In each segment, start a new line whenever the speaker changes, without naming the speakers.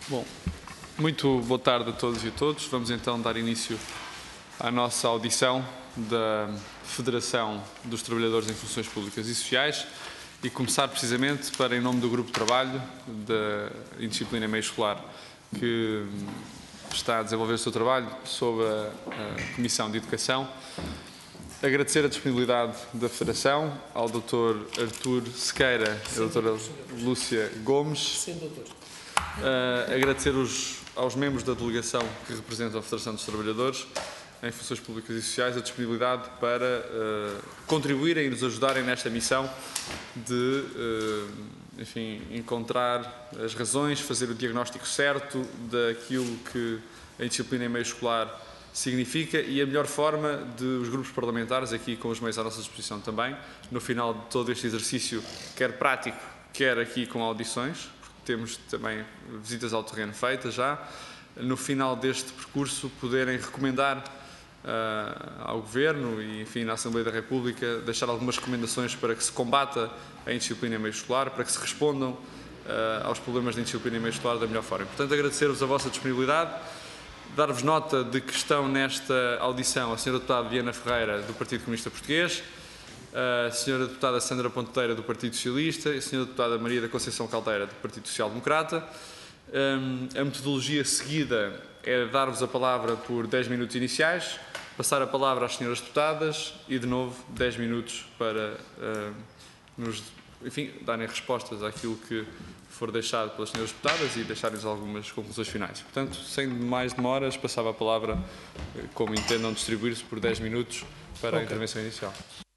Bom, muito boa tarde a todos e a todos. Vamos então dar início à nossa audição da Federação dos Trabalhadores em Funções Públicas e Sociais e começar precisamente para, em nome do Grupo de Trabalho da Indisciplina Meio Escolar, que está a desenvolver o seu trabalho sob a Comissão de Educação, agradecer a disponibilidade da Federação, ao Dr. Artur Sequeira e à Dra. Lúcia Gomes.
Sim, doutor.
Agradecer aos membros da delegação que representam a Federação dos Trabalhadores em Funções Públicas e Sociais a disponibilidade para contribuírem e nos ajudarem nesta missão de, enfim, encontrar as razões, fazer o diagnóstico certo daquilo que a indisciplina em meio escolar significa e a melhor forma de os grupos parlamentares, aqui com os meios à nossa disposição também, no final de todo este exercício, quer prático, quer aqui com audições, temos também visitas ao terreno feitas já, no final deste percurso poderem recomendar ao Governo e, enfim, na Assembleia da República, deixar algumas recomendações para que se combata a indisciplina em meio escolar, para que se respondam aos problemas da indisciplina em meio escolar da melhor forma. Portanto, agradecer-vos a vossa disponibilidade, dar-vos nota de que estão nesta audição a Sra. Deputada Diana Ferreira, do Partido Comunista Português, a Sra. Deputada Sandra Ponteira, do Partido Socialista, e a Sra. Deputada Maria da Conceição Caldeira, do Partido Social Democrata. A metodologia seguida é dar-vos a palavra por 10 minutos iniciais, passar a palavra às senhoras deputadas e, de novo, 10 minutos para nos, enfim, darem respostas àquilo que for deixado pelas senhoras deputadas e deixarem-nos algumas conclusões finais. Portanto, sem mais demoras, passava a palavra, como entendam distribuir-se, por 10 minutos para a intervenção inicial.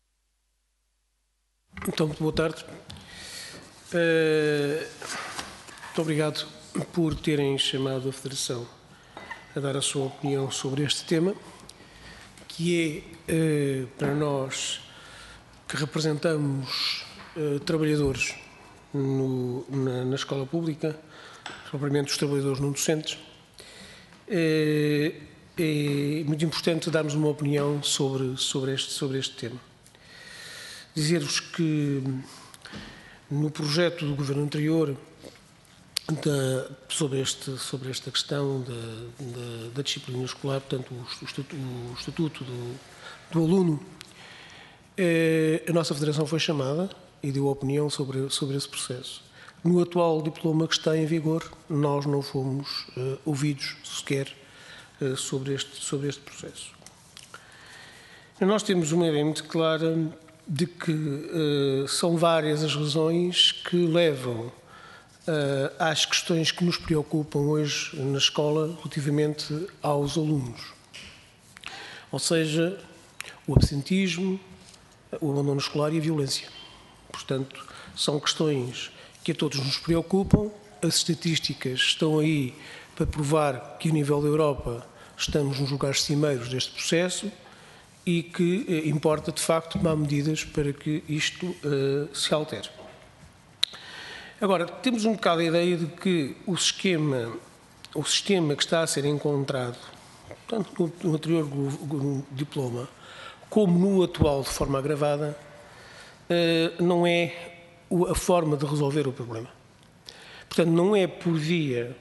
Então, muito boa tarde. Muito obrigado por terem chamado a Federação a dar a sua opinião sobre este tema, que é, para nós que representamos trabalhadores na escola pública, propriamente os trabalhadores não docentes, é muito importante darmos uma opinião sobre este tema. Dizer-vos que no projeto do Governo anterior sobre esta questão da disciplina escolar, portanto o Estatuto do Aluno, a nossa Federação foi chamada e deu opinião sobre esse processo. No atual diploma que está em vigor, nós não fomos ouvidos sequer sobre este processo. Nós temos uma ideia muito clara de que são várias as razões que levam às questões que nos preocupam hoje na escola relativamente aos alunos. Ou seja, o absentismo, o abandono escolar e a violência. Portanto, são questões que a todos nos preocupam. As estatísticas estão aí para provar que, a nível da Europa, estamos nos lugares cimeiros deste processo e que importa, de facto, tomar medidas para que isto se altere. Agora, temos um bocado a ideia de que o sistema que está a ser encontrado, tanto no anterior diploma como no atual de forma agravada, não é a forma de resolver o problema. Portanto, não é por via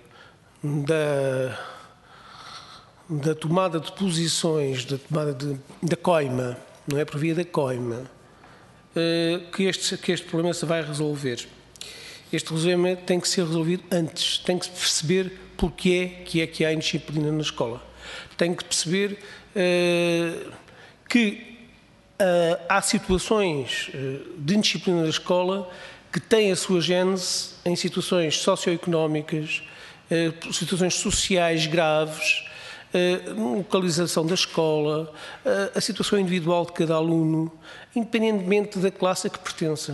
da tomada de posições, da coima, não é por via da coima, que este problema se vai resolver. Este problema tem que ser resolvido antes, tem que se perceber porque é que há indisciplina na escola. Tem que perceber que há situações de indisciplina da escola que têm a sua gênese em situações socioeconómicas, situações sociais graves, localização da escola, a situação individual de cada aluno, independentemente da classe a que pertença.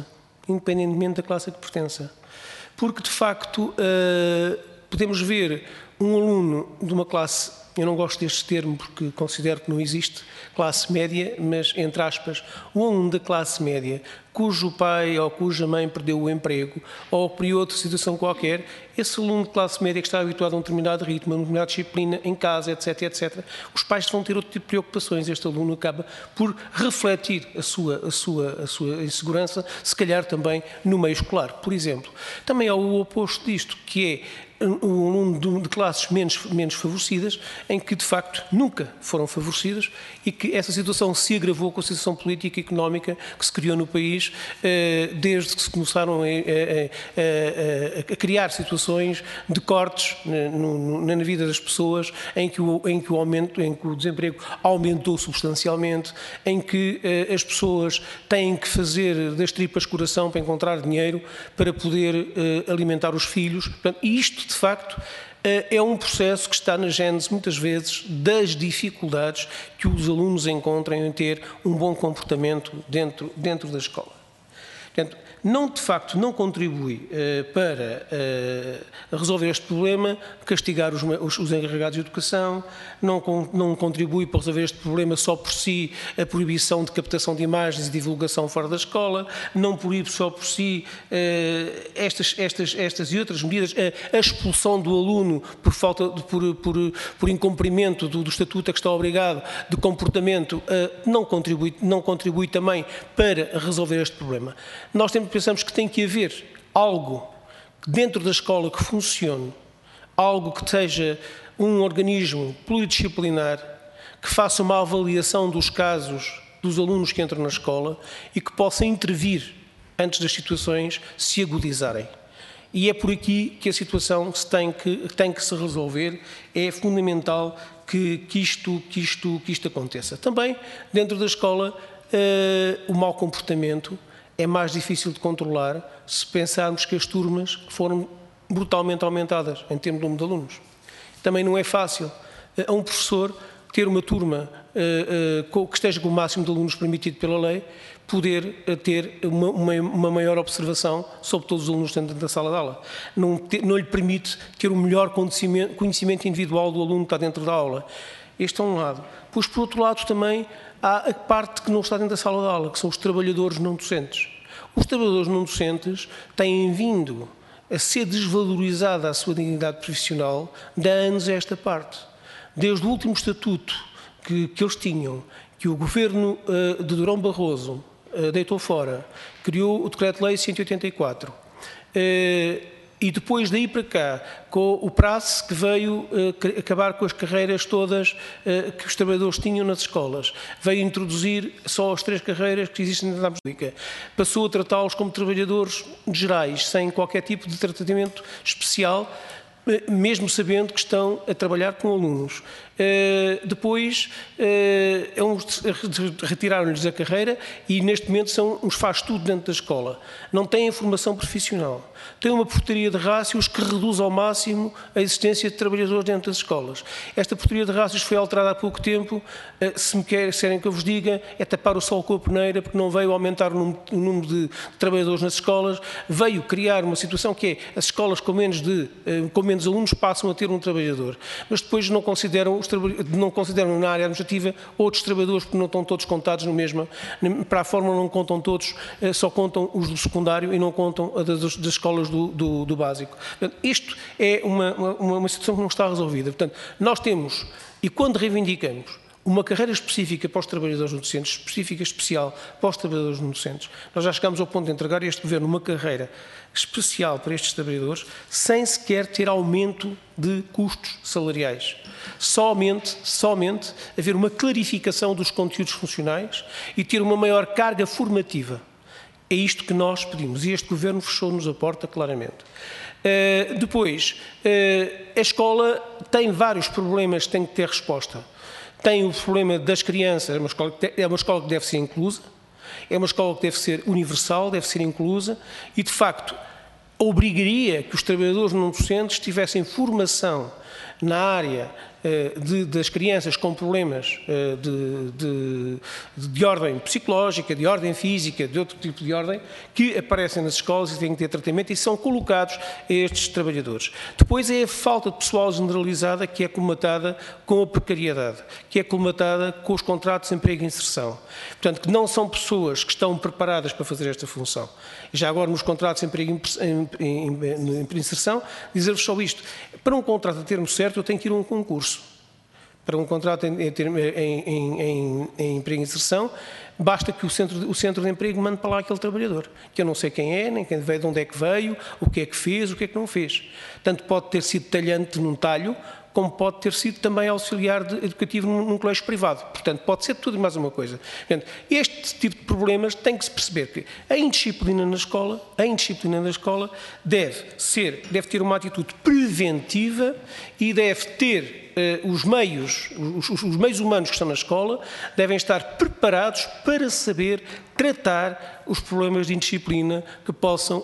Porque, de facto, podemos ver um aluno de uma classe, eu não gosto deste termo porque considero que não existe classe média, mas, entre aspas, um aluno da classe média cujo pai ou cuja mãe perdeu o emprego ou por outra situação qualquer, esse aluno de classe média que está habituado a um determinado ritmo, a uma determinada disciplina em casa, etc., etc., os pais vão ter outro tipo de preocupações. Este aluno acaba por refletir a sua insegurança, se calhar também no meio escolar. Por exemplo, também há o oposto disto, que é um aluno de classes menos favorecidas, em que de facto nunca foram favorecidas e que essa situação se agravou com a situação política e económica que se criou no país desde que se começaram a criar situações de cortes na vida das pessoas, em que o desemprego aumentou substancialmente, em que as pessoas têm que fazer das tripas coração para encontrar dinheiro para poder alimentar os filhos. Portanto, e isto de facto, é um processo que está na gênese, muitas vezes, das dificuldades que os alunos encontram em ter um bom comportamento dentro da escola. Portanto, de facto, não contribui para resolver este problema, castigar os encarregados de educação, não contribui para resolver este problema só por si a proibição de captação de imagens e divulgação fora da escola, não proíbe só por si estas e outras medidas, a expulsão do aluno por incumprimento do estatuto a que está obrigado de comportamento, não contribui também para resolver este problema. Nós pensamos que tem que haver algo dentro da escola que funcione, algo que seja um organismo pluridisciplinar, que faça uma avaliação dos casos dos alunos que entram na escola e que possa intervir antes das situações se agudizarem. E é por aqui que a situação tem que se resolver. É fundamental que isto aconteça. Também, dentro da escola, o mau comportamento é mais difícil de controlar se pensarmos que as turmas foram brutalmente aumentadas em termos de número de alunos. Também não é fácil a um professor ter uma turma que esteja com o máximo de alunos permitido pela lei, poder ter uma maior observação sobre todos os alunos dentro da sala de aula. Não lhe permite ter o melhor conhecimento individual do aluno que está dentro da aula. Este é um lado. Pois, por outro lado, também há a parte que não está dentro da sala de aula, que são os trabalhadores não docentes. Os trabalhadores não docentes têm vindo a ser desvalorizada a sua dignidade profissional de há anos a esta parte. Desde o último estatuto que eles tinham, que o governo de Durão Barroso deitou fora, criou o Decreto-Lei 184, e depois daí para cá, com o prazo que veio acabar com as carreiras todas que os trabalhadores tinham nas escolas, veio introduzir só as 3 carreiras que existem na República, passou a tratá-los como trabalhadores gerais, sem qualquer tipo de tratamento especial, mesmo sabendo que estão a trabalhar com alunos. Depois, retiraram-lhes a carreira e, neste momento, são uns faz-tudo dentro da escola. Não têm formação profissional. Têm uma portaria de rácios que reduz ao máximo a existência de trabalhadores dentro das escolas. Esta portaria de rácios foi alterada há pouco tempo. Se me querem que eu vos diga, é tapar o sol com a peneira, porque não veio aumentar o número de trabalhadores nas escolas, veio criar uma situação que é as escolas com menos alunos passam a ter um trabalhador. Mas depois não consideram na área administrativa outros trabalhadores, porque não estão todos contados no mesmo. Para a fórmula não contam todos, só contam os do secundário e não contam das escolas do básico. Portanto, isto é uma situação que não está resolvida. Portanto, nós temos, e quando reivindicamos uma carreira específica para os trabalhadores não docentes, especial para os trabalhadores não docentes, nós já chegamos ao ponto de entregar a este Governo uma carreira especial para estes trabalhadores, sem sequer ter aumento de custos salariais. Somente haver uma clarificação dos conteúdos funcionais e ter uma maior carga formativa. É isto que nós pedimos e este Governo fechou-nos a porta claramente. Depois, a escola tem vários problemas que tem que ter resposta. Tem o problema das crianças, é uma escola que deve ser inclusa, é uma escola que deve ser universal, deve ser inclusa e, de facto, obrigaria que os trabalhadores não docentes tivessem formação na área das crianças com problemas de ordem psicológica, de ordem física, de outro tipo de ordem, que aparecem nas escolas e têm que ter tratamento e são colocados a estes trabalhadores. Depois é a falta de pessoal generalizada que é colmatada com a precariedade, que é colmatada com os contratos de emprego e inserção. Portanto, que não são pessoas que estão preparadas para fazer esta função. E já agora nos contratos de emprego e inserção, dizer-vos só isto. Para um contrato a termo certo, eu tenho que ir a um concurso. Para um contrato em emprego e inserção, basta que o centro de emprego mande para lá aquele trabalhador, que eu não sei quem é, nem quem veio, de onde é que veio, o que é que fez, o que é que não fez. Tanto pode ter sido talhante num talho, como pode ter sido também auxiliar educativo num colégio privado. Portanto, pode ser tudo e mais uma coisa. Portanto, este tipo de problemas tem que se perceber que a indisciplina na escola deve ter uma atitude preventiva e deve ter os meios humanos que estão na escola devem estar preparados para saber tratar os problemas de indisciplina que possam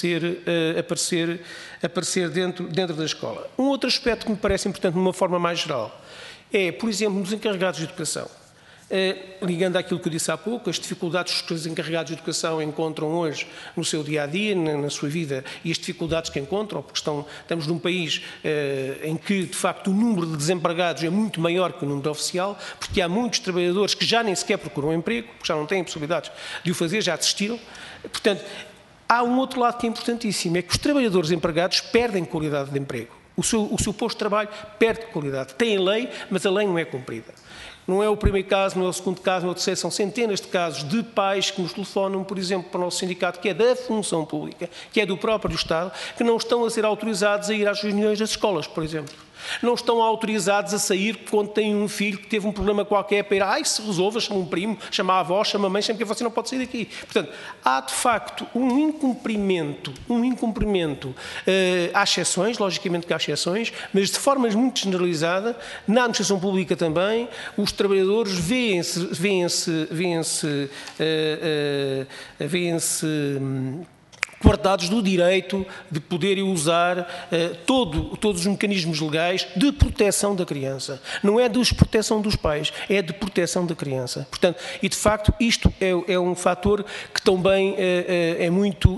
aparecer dentro da escola. Um outro aspecto que me parece importante, de uma forma mais geral, é, por exemplo, nos encarregados de educação. Ligando àquilo que eu disse há pouco, as dificuldades que os encarregados de educação encontram hoje no seu dia-a-dia, na sua vida, e as dificuldades que encontram, porque estamos num país em que, de facto, o número de desempregados é muito maior que o número oficial, porque há muitos trabalhadores que já nem sequer procuram emprego, porque já não têm possibilidades de o fazer, já desistiram. Portanto, há um outro lado que é importantíssimo, é que os trabalhadores empregados perdem qualidade de emprego. O seu posto de trabalho perde qualidade. Tem lei, mas a lei não é cumprida. Não é o primeiro caso, não é o segundo caso, não é o terceiro, são centenas de casos de pais que nos telefonam, por exemplo, para o nosso sindicato, que é da função pública, que é do próprio Estado, que não estão a ser autorizados a ir às reuniões das escolas, por exemplo. Não estão autorizados a sair quando têm um filho que teve um problema qualquer para ir, se resolva, chama um primo, chama a avó, chama a mãe, sempre que você não pode sair daqui. Portanto, há de facto um incumprimento, há exceções, logicamente que há exceções, mas de forma muito generalizada, na administração pública também, os trabalhadores veem-se guardados do direito de poderem usar todos os mecanismos legais de proteção da criança. Não é de proteção dos pais, é de proteção da criança. Portanto, e de facto isto é um fator que também é muito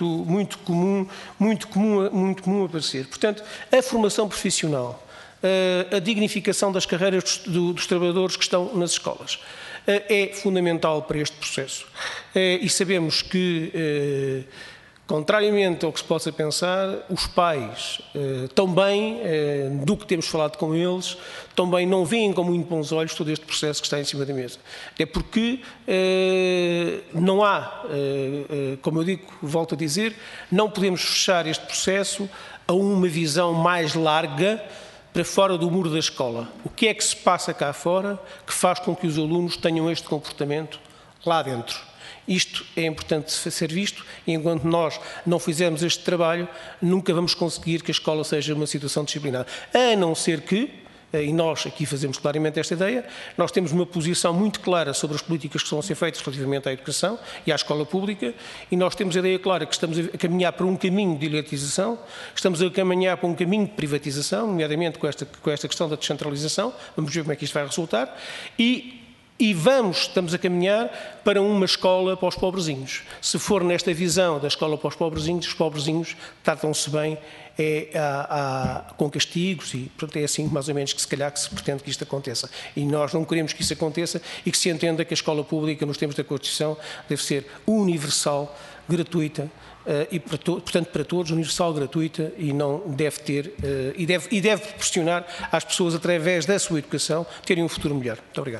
comum aparecer. Portanto, a formação profissional, a dignificação das carreiras dos trabalhadores que estão nas escolas é fundamental para este processo. E sabemos que contrariamente ao que se possa pensar, os pais também, do que temos falado com eles, também não veem com muito bons olhos todo este processo que está em cima da mesa. Até porque não há, como eu digo, volto a dizer, não podemos fechar este processo a uma visão mais larga para fora do muro da escola. O que é que se passa cá fora que faz com que os alunos tenham este comportamento lá dentro? Isto é importante ser visto e enquanto nós não fizermos este trabalho, nunca vamos conseguir que a escola seja uma situação disciplinada. A não ser que, e nós aqui fazemos claramente esta ideia, nós temos uma posição muito clara sobre as políticas que estão a ser feitas relativamente à educação e à escola pública e nós temos a ideia clara que estamos a caminhar para um caminho de elitização, estamos a caminhar para um caminho de privatização, nomeadamente com esta questão da descentralização, vamos ver como é que isto vai resultar, e estamos a caminhar para uma escola para os pobrezinhos. Se for nesta visão da escola para os pobrezinhos tratam-se bem com castigos e portanto, é assim mais ou menos que se calhar que se pretende que isto aconteça. E nós não queremos que isso aconteça e que se entenda que a escola pública nos termos da Constituição deve ser universal, gratuita e portanto para todos, universal, gratuita e não deve ter e deve proporcionar às pessoas através da sua educação terem um futuro melhor. Muito obrigado.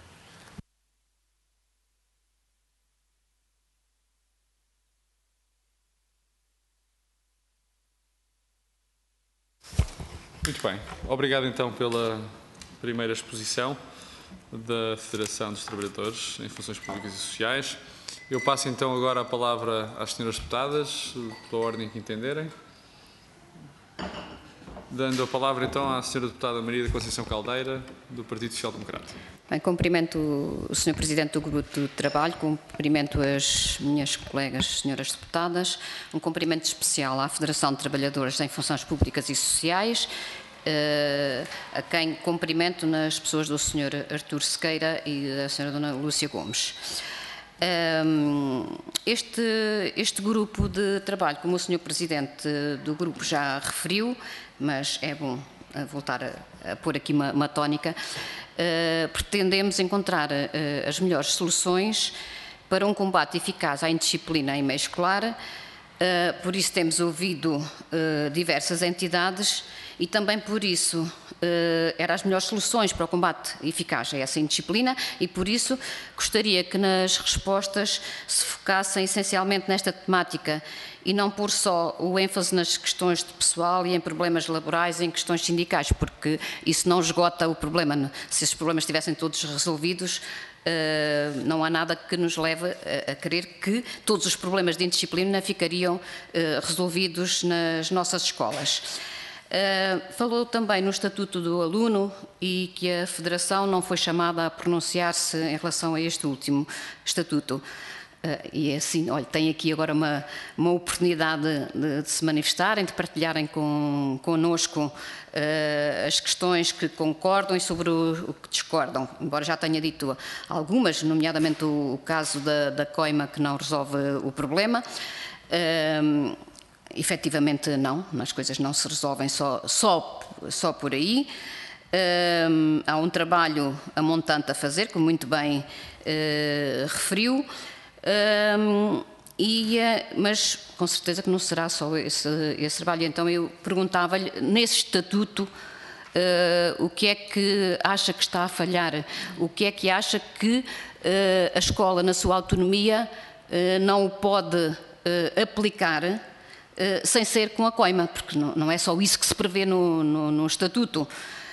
Muito bem. Obrigado então pela primeira exposição da Federação dos Trabalhadores em Funções Públicas e Sociais. Eu passo então agora a palavra às senhoras deputadas, pela ordem que entenderem. Dando a palavra então à senhora deputada Maria da Conceição Caldeira, do Partido Social Democrata.
Bem, cumprimento o Sr. Presidente do Grupo de Trabalho, cumprimento as minhas colegas senhoras deputadas, um cumprimento especial à Federação de Trabalhadores em Funções Públicas e Sociais, a quem cumprimento nas pessoas do Sr. Artur Sequeira e da Sra. Dona Lúcia Gomes. Este grupo de trabalho, como o Sr. Presidente do grupo já referiu, mas é bom voltar a pôr aqui uma tónica, pretendemos encontrar as melhores soluções para um combate eficaz à indisciplina em meio escolar. Por isso temos ouvido diversas entidades e também por isso eram as melhores soluções para o combate eficaz a essa indisciplina e por isso gostaria que nas respostas se focassem essencialmente nesta temática e não pôr só o ênfase nas questões de pessoal e em problemas laborais e em questões sindicais, porque isso não esgota o problema. Se esses problemas estivessem todos resolvidos, não há nada que nos leve a crer que todos os problemas de indisciplina ficariam resolvidos nas nossas escolas. Falou também no Estatuto do Aluno e que a Federação não foi chamada a pronunciar-se em relação a este último Estatuto. E assim, olha, tem aqui agora uma oportunidade de se manifestarem, de partilharem connosco as questões que concordam e sobre o que discordam, embora já tenha dito algumas, nomeadamente o caso da coima que não resolve o problema. Efetivamente não, as coisas não se resolvem só por aí. Há um trabalho a montante a fazer, como muito bem referiu, mas com certeza que não será só esse trabalho. Então eu perguntava-lhe, nesse estatuto, o que é que acha que está a falhar? O que é que acha que a escola, na sua autonomia, não o pode aplicar sem ser com a coima, porque não é só isso que se prevê no Estatuto.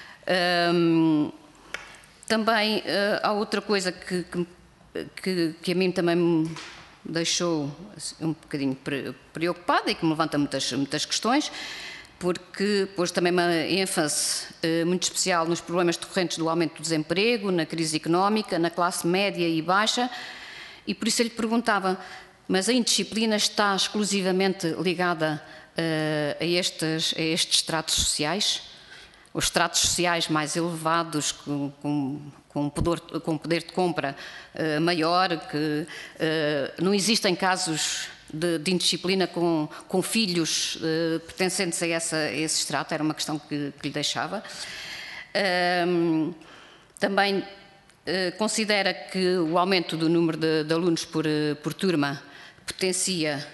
Também há outra coisa que a mim também me deixou um bocadinho preocupada e que me levanta muitas questões, porque pôs também uma ênfase muito especial nos problemas decorrentes do aumento do desemprego, na crise económica, na classe média e baixa, e por isso eu lhe perguntava, mas a indisciplina está exclusivamente ligada a estes estratos sociais? Os estratos sociais mais elevados, com poder de compra maior, que não existem casos de indisciplina com filhos pertencentes a esse estrato? Era uma questão que lhe deixava. Também considera que o aumento do número de alunos por turma potencia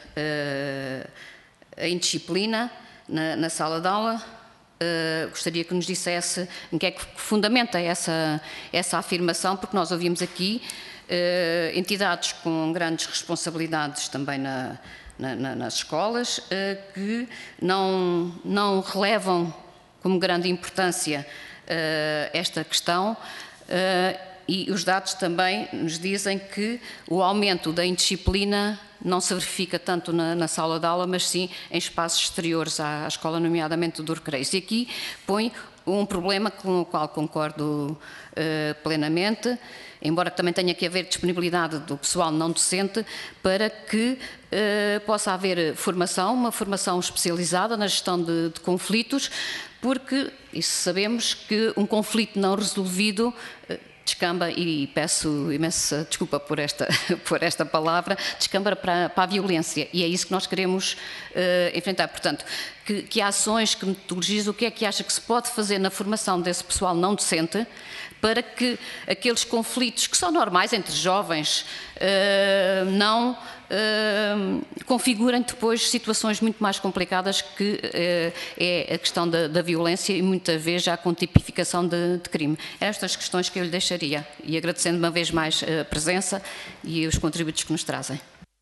a indisciplina na sala de aula. Gostaria que nos dissesse em que é que fundamenta essa afirmação, porque nós ouvimos aqui entidades com grandes responsabilidades também nas escolas que não relevam como grande importância esta questão. E os dados também nos dizem que o aumento da indisciplina não se verifica tanto na sala de aula, mas sim em espaços exteriores à escola, nomeadamente do recreio. E aqui põe um problema com o qual concordo plenamente, embora também tenha que haver disponibilidade do pessoal não docente para que possa haver uma formação especializada na gestão de conflitos, porque isso sabemos que um conflito não resolvido descamba, e peço imensa desculpa por esta palavra, descamba para a violência, e é isso que nós queremos enfrentar. Portanto, que ações, que metodologias, o que é que acha que se pode fazer na formação desse pessoal não docente para que aqueles conflitos que são normais entre jovens não configurem depois situações muito mais complicadas, que é a questão da violência e muitas vezes já com tipificação de crime. Estas questões que eu lhe deixaria, e agradecendo uma vez mais a presença e os contributos que nos trazem.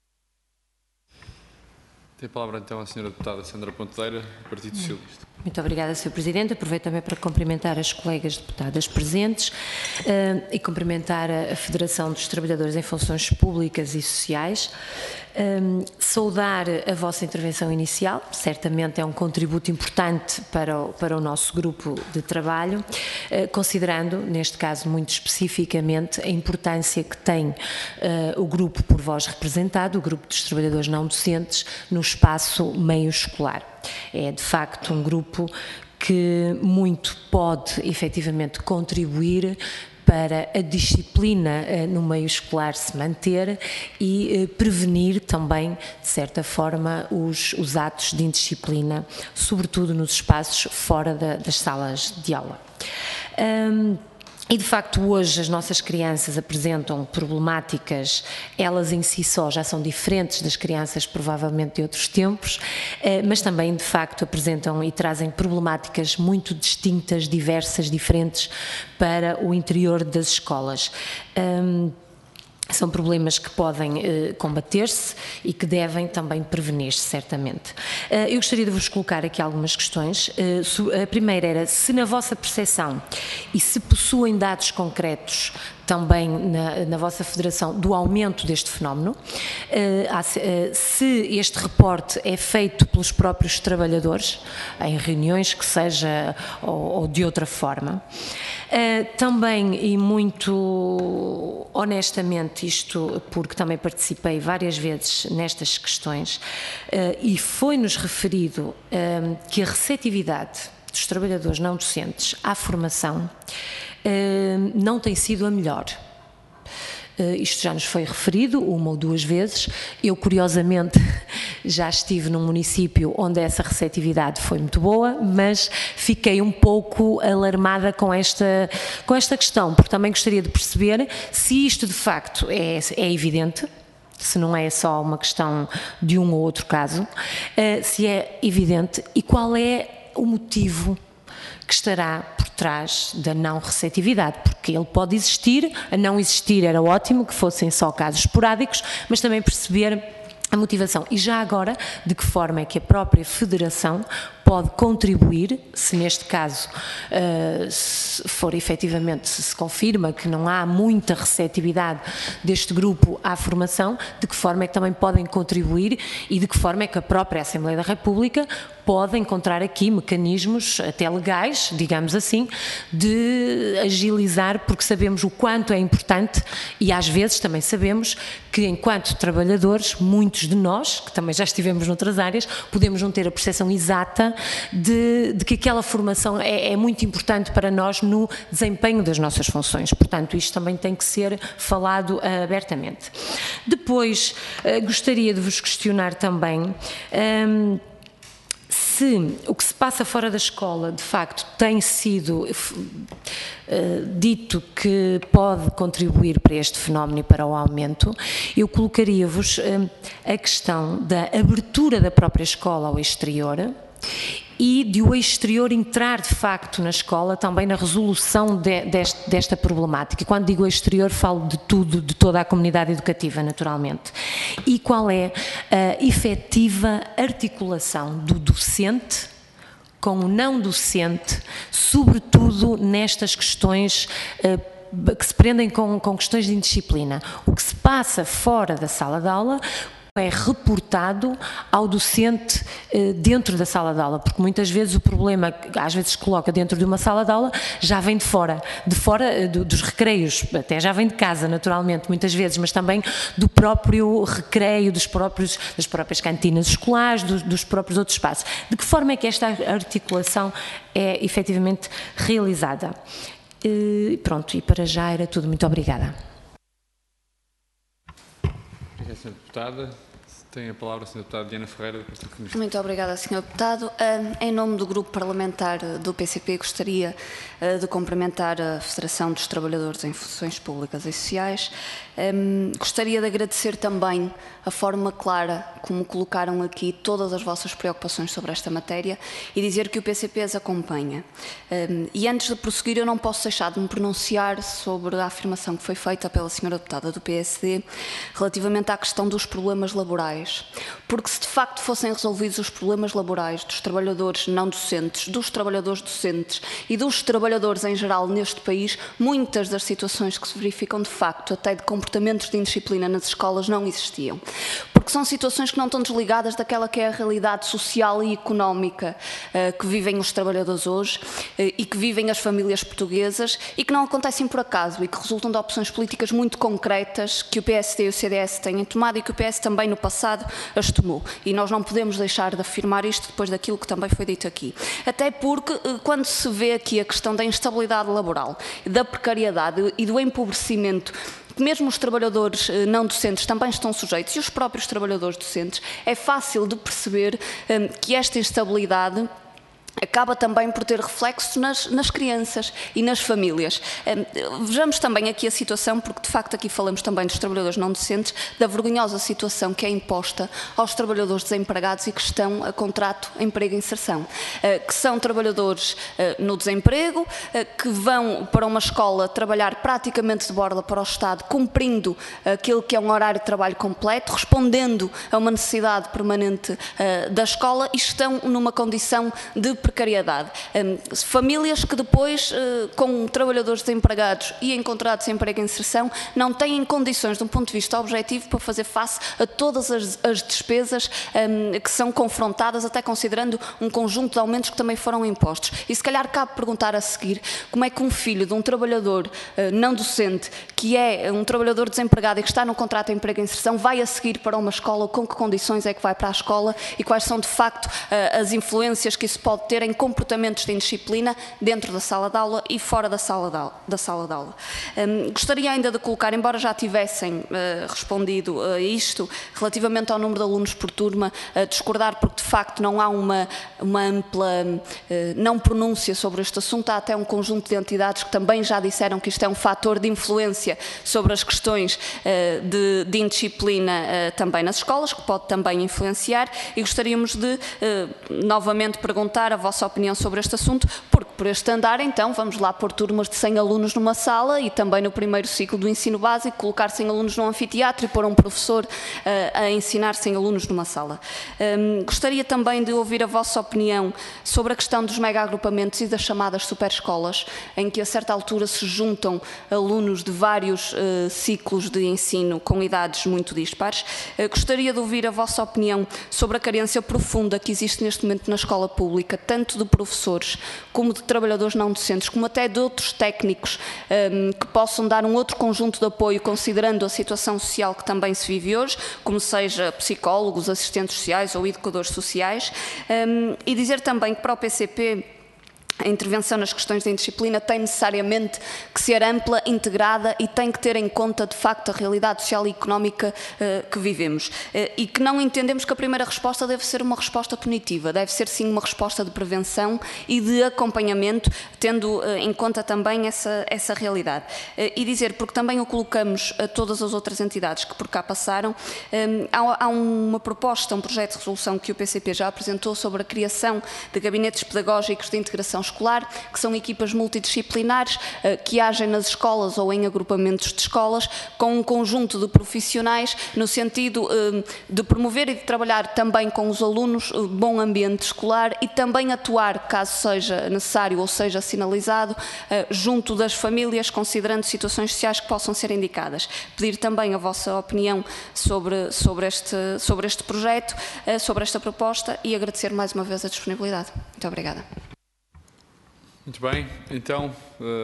Tem a palavra então a Sra. Deputada Sandra Pontedeira, do Partido Socialista.
Muito obrigada, Sr. Presidente. Aproveito também para cumprimentar as colegas deputadas presentes e cumprimentar a Federação dos Trabalhadores em Funções Públicas e Sociais. Saudar a vossa intervenção inicial, certamente é um contributo importante para o nosso grupo de trabalho, considerando, neste caso muito especificamente, a importância que tem o grupo por vós representado, o grupo dos trabalhadores não docentes, no espaço meio escolar. É, de facto, um grupo que muito pode efetivamente contribuir para a disciplina no meio escolar se manter e prevenir também, de certa forma, os atos de indisciplina, sobretudo nos espaços fora das salas de aula. E, de facto, hoje as nossas crianças apresentam problemáticas, elas em si só já são diferentes das crianças provavelmente de outros tempos, mas também, de facto, apresentam e trazem problemáticas muito distintas, diversas, diferentes para o interior das escolas. São problemas que podem combater-se e que devem também prevenir-se, certamente. Eu gostaria de vos colocar aqui algumas questões. A primeira era se na vossa percepção e se possuem dados concretos também na vossa federação do aumento deste fenómeno, se este reporte é feito pelos próprios trabalhadores, em reuniões que seja ou de outra forma. Também, e muito honestamente, isto porque também participei várias vezes nestas questões, e foi-nos referido que a receptividade dos trabalhadores não docentes à formação não tem sido a melhor. Isto já nos foi referido uma ou duas vezes. Eu, curiosamente, já estive num município onde essa receptividade foi muito boa, mas fiquei um pouco alarmada com esta questão, porque também gostaria de perceber se isto de facto é evidente, se não é só uma questão de um ou outro caso, se é evidente e qual é o motivo que estará por trás da não receptividade, porque ele pode existir, a não existir era ótimo, que fossem só casos esporádicos, mas também perceber a motivação. E já agora, de que forma é que a própria Federação pode contribuir, se neste caso se for efetivamente, se confirma que não há muita receptividade deste grupo à formação, de que forma é que também podem contribuir e de que forma é que a própria Assembleia da República pode encontrar aqui mecanismos até legais, digamos assim, de agilizar, porque sabemos o quanto é importante e às vezes também sabemos que enquanto trabalhadores, muitos de nós, que também já estivemos noutras áreas, podemos não ter a percepção exata de que aquela formação é muito importante para nós no desempenho das nossas funções. Portanto, isto também tem que ser falado abertamente. Depois, gostaria de vos questionar também se o que se passa fora da escola, de facto, tem sido dito que pode contribuir para este fenómeno e para o aumento. Eu colocaria-vos a questão da abertura da própria escola ao exterior e de o exterior entrar de facto na escola também na resolução desta problemática. E quando digo exterior falo de tudo, de toda a comunidade educativa, naturalmente. E qual é a efetiva articulação do docente com o não docente, sobretudo nestas questões que se prendem com questões de indisciplina. O que se passa fora da sala de aula é reportado ao docente dentro da sala de aula, porque muitas vezes o problema que às vezes se coloca dentro de uma sala de aula já vem de fora dos recreios, até já vem de casa naturalmente muitas vezes, mas também do próprio recreio, das próprias cantinas escolares, dos próprios outros espaços. De que forma é que esta articulação é efetivamente realizada? Pronto, e para já era tudo. Muito obrigada.
Obrigada, Sra. Deputada. Tem a palavra a Sra. Deputada Diana Ferreira, do Partido Comunista.
Muito obrigada, Sr. Deputado. Em nome do Grupo Parlamentar do PCP, gostaria de cumprimentar a Federação dos Trabalhadores em Funções Públicas e Sociais. Gostaria de agradecer também a forma clara como colocaram aqui todas as vossas preocupações sobre esta matéria e dizer que o PCP as acompanha. E antes de prosseguir, eu não posso deixar de me pronunciar sobre a afirmação que foi feita pela Sra. Deputada do PSD relativamente à questão dos problemas laborais. Porque se de facto fossem resolvidos os problemas laborais dos trabalhadores não docentes, dos trabalhadores docentes e dos trabalhadores em geral neste país, muitas das situações que se verificam de facto, até de comportamentos de indisciplina nas escolas, não existiam. Porque são situações que não estão desligadas daquela que é a realidade social e económica que vivem os trabalhadores hoje e que vivem as famílias portuguesas e que não acontecem por acaso e que resultam de opções políticas muito concretas que o PSD e o CDS têm tomado e que o PS também no passado passado as tomou. E nós não podemos deixar de afirmar isto depois daquilo que também foi dito aqui. Até porque, quando se vê aqui a questão da instabilidade laboral, da precariedade e do empobrecimento, que mesmo os trabalhadores não docentes também estão sujeitos, e os próprios trabalhadores docentes, é fácil de perceber que esta instabilidade acaba também por ter reflexos nas crianças e nas famílias. Vejamos também aqui a situação, porque de facto aqui falamos também dos trabalhadores não docentes, da vergonhosa situação que é imposta aos trabalhadores desempregados e que estão a contrato emprego e inserção, que são trabalhadores no desemprego, que vão para uma escola trabalhar praticamente de borla para o Estado, cumprindo aquilo que é um horário de trabalho completo, respondendo a uma necessidade permanente da escola e estão numa condição de precariedade. Famílias que depois, com trabalhadores desempregados e em contratos de emprego e inserção, não têm condições, de um ponto de vista objetivo, para fazer face a todas as despesas que são confrontadas, até considerando um conjunto de aumentos que também foram impostos. E se calhar cabe perguntar a seguir como é que um filho de um trabalhador não docente, que é um trabalhador desempregado e que está num contrato de emprego e inserção, vai a seguir para uma escola, com que condições é que vai para a escola e quais são de facto as influências que isso pode ter em comportamentos de indisciplina dentro da sala de aula e fora da sala de aula. Gostaria ainda de colocar, embora já tivessem respondido a isto, relativamente ao número de alunos por turma, discordar porque de facto não há uma ampla não pronúncia sobre este assunto. Há até um conjunto de entidades que também já disseram que isto é um fator de influência sobre as questões de indisciplina também nas escolas, que pode também influenciar, e gostaríamos de novamente perguntar a vossa opinião sobre este assunto, porque por este andar, então, vamos lá pôr turmas de 100 alunos numa sala e também no primeiro ciclo do ensino básico, colocar 100 alunos num anfiteatro e pôr um professor a ensinar 100 alunos numa sala. Gostaria também de ouvir a vossa opinião sobre a questão dos mega-agrupamentos e das chamadas superescolas, em que a certa altura se juntam alunos de vários ciclos de ensino com idades muito dispares. Gostaria de ouvir a vossa opinião sobre a carência profunda que existe neste momento na escola pública, tanto de professores como de trabalhadores não docentes, como até de outros técnicos que possam dar um outro conjunto de apoio, considerando a situação social que também se vive hoje, como seja psicólogos, assistentes sociais ou educadores sociais, e dizer também que para o PCP a intervenção nas questões da indisciplina tem necessariamente que ser ampla, integrada e tem que ter em conta, de facto, a realidade social e económica que vivemos. E que não entendemos que a primeira resposta deve ser uma resposta punitiva, deve ser sim uma resposta de prevenção e de acompanhamento, tendo em conta também essa realidade. E dizer, porque também o colocamos a todas as outras entidades que por cá passaram, há uma proposta, um projeto de resolução que o PCP já apresentou sobre a criação de gabinetes pedagógicos de integração escolar, que são equipas multidisciplinares que agem nas escolas ou em agrupamentos de escolas, com um conjunto de profissionais no sentido de promover e de trabalhar também com os alunos bom ambiente escolar e também atuar, caso seja necessário ou seja sinalizado, junto das famílias, considerando situações sociais que possam ser indicadas. Pedir também a vossa opinião sobre este projeto, sobre esta proposta e agradecer mais uma vez a disponibilidade. Muito obrigada.
Muito bem, então,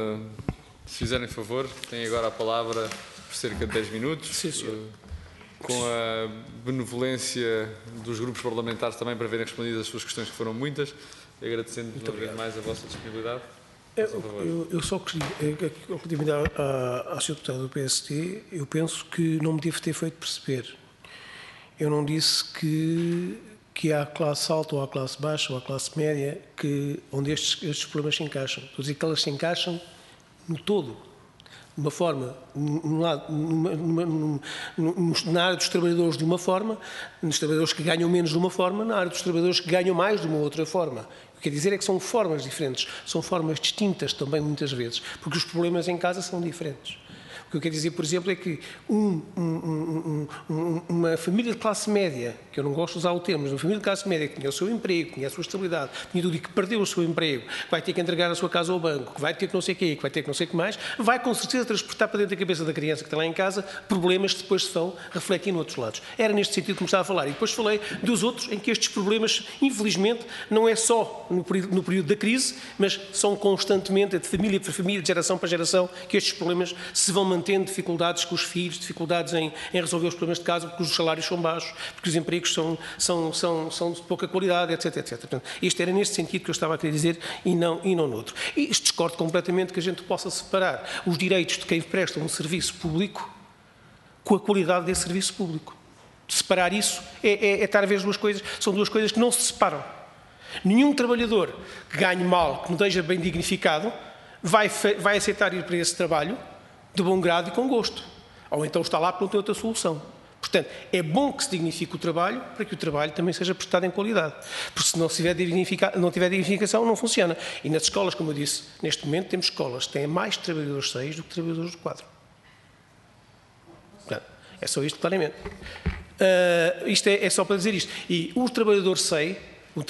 se fizerem favor, têm agora a palavra por cerca de 10 minutos.
Sim, senhor.
Com a benevolência dos grupos parlamentares também para verem respondidas as suas questões, que foram muitas, agradecendo uma vez mais a vossa disponibilidade.
Eu só queria, relativamente ao Sr. Deputado do PST, eu penso que não me devo ter feito perceber. Eu não disse que há a classe alta ou a classe baixa ou a classe média onde estes problemas se encaixam. Estou a dizer que elas se encaixam no todo, de uma forma, na área dos trabalhadores de uma forma, nos trabalhadores que ganham menos de uma forma, na área dos trabalhadores que ganham mais de uma outra forma. O que quer dizer é que são formas diferentes, são formas distintas também muitas vezes, porque os problemas em casa são diferentes. O que eu quero dizer, por exemplo, é que uma família de classe média, que eu não gosto de usar o termo, mas uma família de classe média que tinha o seu emprego, que tinha a sua estabilidade, tinha tudo e que perdeu o seu emprego, que vai ter que entregar a sua casa ao banco, que vai ter que não sei o quê, que vai ter que não sei o que mais, vai com certeza transportar para dentro da cabeça da criança que está lá em casa problemas que depois se vão refletir noutros lados. Era neste sentido que me estava a falar. E depois falei dos outros em que estes problemas, infelizmente, não é só no período da crise, mas são constantemente, de família para família, de geração para geração, que estes problemas se vão manter pessoal tendo dificuldades com os filhos, dificuldades em resolver os problemas de casa, porque os salários são baixos, porque os empregos são de pouca qualidade, etc, etc. Portanto, isto era neste sentido que eu estava a querer dizer e não noutro. E discordo completamente que a gente possa separar os direitos de quem presta um serviço público com a qualidade desse serviço público. Separar isso é estar a ver as duas coisas, são duas coisas que não se separam. Nenhum trabalhador que ganhe mal, que não esteja bem dignificado, vai aceitar ir para esse trabalho de bom grado e com gosto. Ou então está lá porque não tem outra solução. Portanto, é bom que se dignifique o trabalho para que o trabalho também seja prestado em qualidade. Porque se não tiver dignificação, não funciona. E nas escolas, como eu disse, neste momento temos escolas que têm mais trabalhadores 6 do que trabalhadores de quadro. Portanto, é só isto claramente. Isto é só para dizer isto. E o trabalhador SEI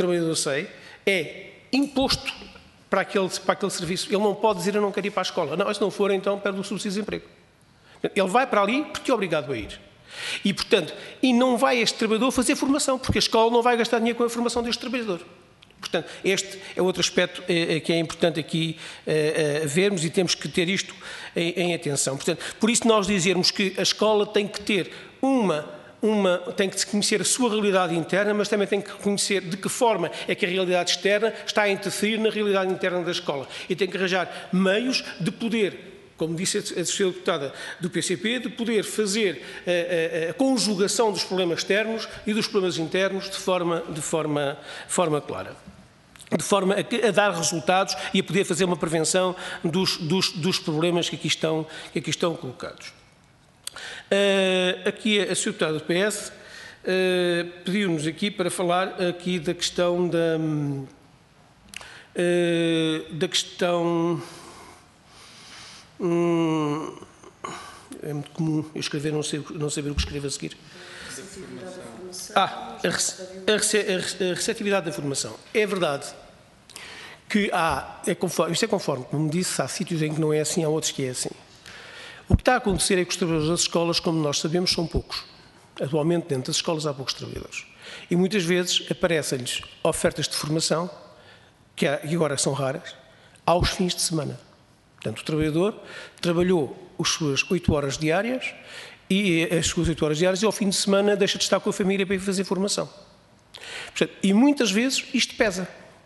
é imposto para aquele serviço. Ele não pode dizer eu não quero ir para a escola. Não, se não for, então perde o subsídio de desemprego. Ele vai para ali porque é obrigado a ir. E, portanto, não vai este trabalhador fazer formação, porque a escola não vai gastar dinheiro com a formação deste trabalhador. Portanto, este é outro aspecto que é importante aqui vermos e temos que ter isto em atenção. Portanto, por isso nós dizermos que a escola tem que ter tem que conhecer a sua realidade interna, mas também tem que conhecer de que forma é que a realidade externa está a interferir na realidade interna da escola. E tem que arranjar meios de poder, como disse a senhora deputada do PCP, de poder fazer a conjugação dos problemas externos e dos problemas internos de forma clara. De forma a dar resultados e a poder fazer uma prevenção dos problemas que aqui estão colocados. Aqui a senhora deputada do PS pediu-nos aqui para falar aqui da questão é muito comum eu escrever, não saber o que escrevo a seguir. A receptividade da formação. É verdade que isto é conforme, como me disse, há sítios em que não é assim, há outros que é assim. O que está a acontecer é que os trabalhadores das escolas, como nós sabemos, são poucos. Atualmente, dentro das escolas, há poucos trabalhadores. E muitas vezes aparecem-lhes ofertas de formação, que agora são raras, aos fins de semana. Portanto, o trabalhador trabalhou as suas 8 horas diárias e ao fim de semana deixa de estar com a família para ir fazer formação. Portanto, e muitas vezes isto pesa.